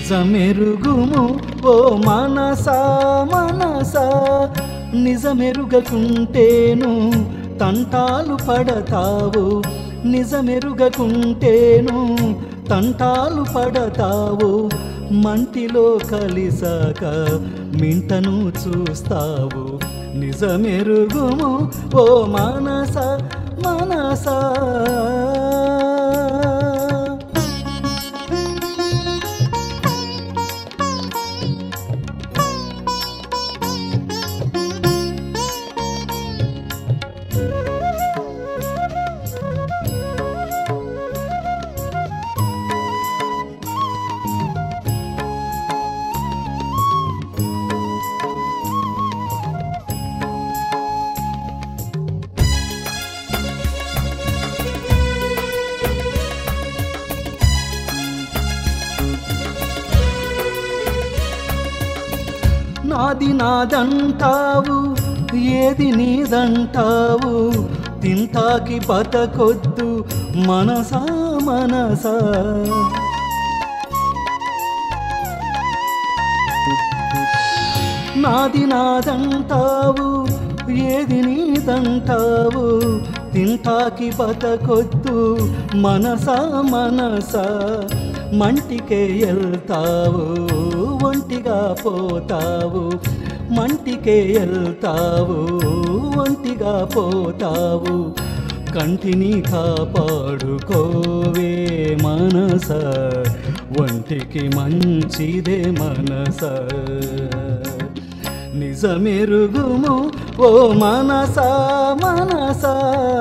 నిజమెరుగుము ఓ మనసా మనసా, నిజమెరుగకుంటేను తంటాలు పడతావు, నిజమెరుగకుంటేను తంటాలు పడతావు. మంటిలో కలిసాక మింటను చూస్తావు. నిజమెరుగుము ఓ మనసా మనసా. నాది నాదంటావు, ఏది నీదంటావు, తింటాకి బతకొద్దు మనసా మనసా. నాది నాదంటావు, ఏది నీదంటావు, తింటాకి బతకొద్దు మనసా మనసా. మంటికే వెళ్తావు, ఒంటిగా పోతావు, మంటికే వెళ్తావు, ఒంటిగా పోతావు. కంటిని కాపాడుకోవే మనస, ఒంటికి మంచిదే మనస. నిజమెరుగుము ఓ మనసా మనసా.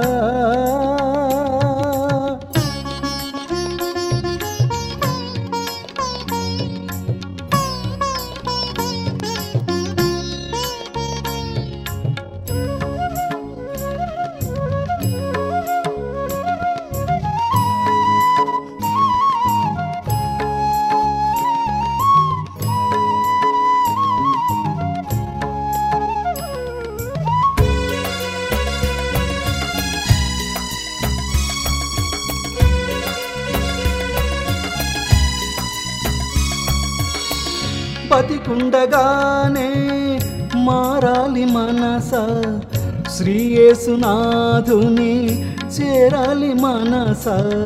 బతికుండగానే మారాలి మనస, శ్రీ యేసునాథుని చేరాలి మనస.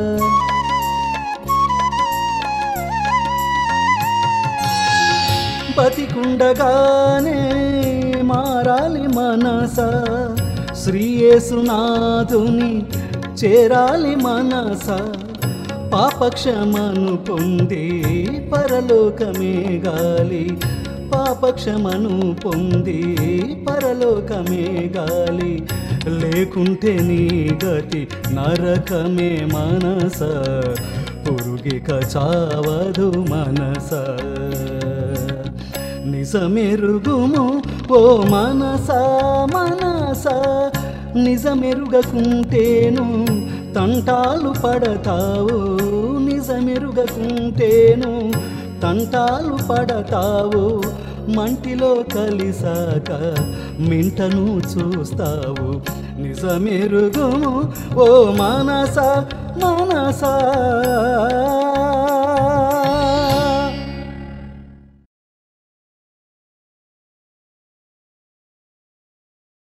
బతికుండగానే మారాలి మనస, శ్రీ యేసునాథుని చేరాలి మనస. పాపక్షమను పొంది పరలోకమే గాలి, పాపక్షమను పొంది పరలోకమే గాలి. లేకుంటే నీ గతి నరకమే మనస, పురుగిక చావదు మనస. నిజమెరుగుము ఓ మనసా మనసా, నిజమెరుగకుంటేను తంటాలు పడతావు, నిజమెరుగకుంటేను తంటాలు పడతావు. మంటిలో కలిసాక మింటను చూస్తావు. నిజమెరుగుము ఓ మనసా మనసా.